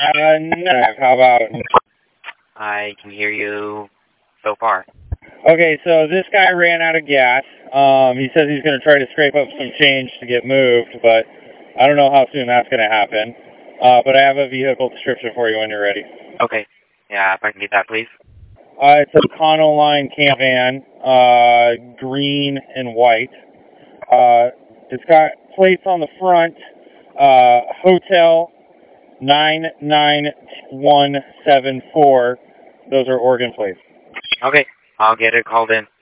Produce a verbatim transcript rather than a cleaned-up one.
Uh, no. How about? I can hear you so far. Okay, so this guy ran out of gas. Um, he says he's going to try to scrape up some change to get moved, but I don't know how soon that's going to happen. Uh, but I have a vehicle description for you when you're ready. Okay. Yeah, if I can get that, please. Uh, it's a Econoline camp van, uh, green and white. Uh, it's got plates on the front, uh, Hotel nine nine one seven four. Those are Oregon plates. Okay, I'll get it called in.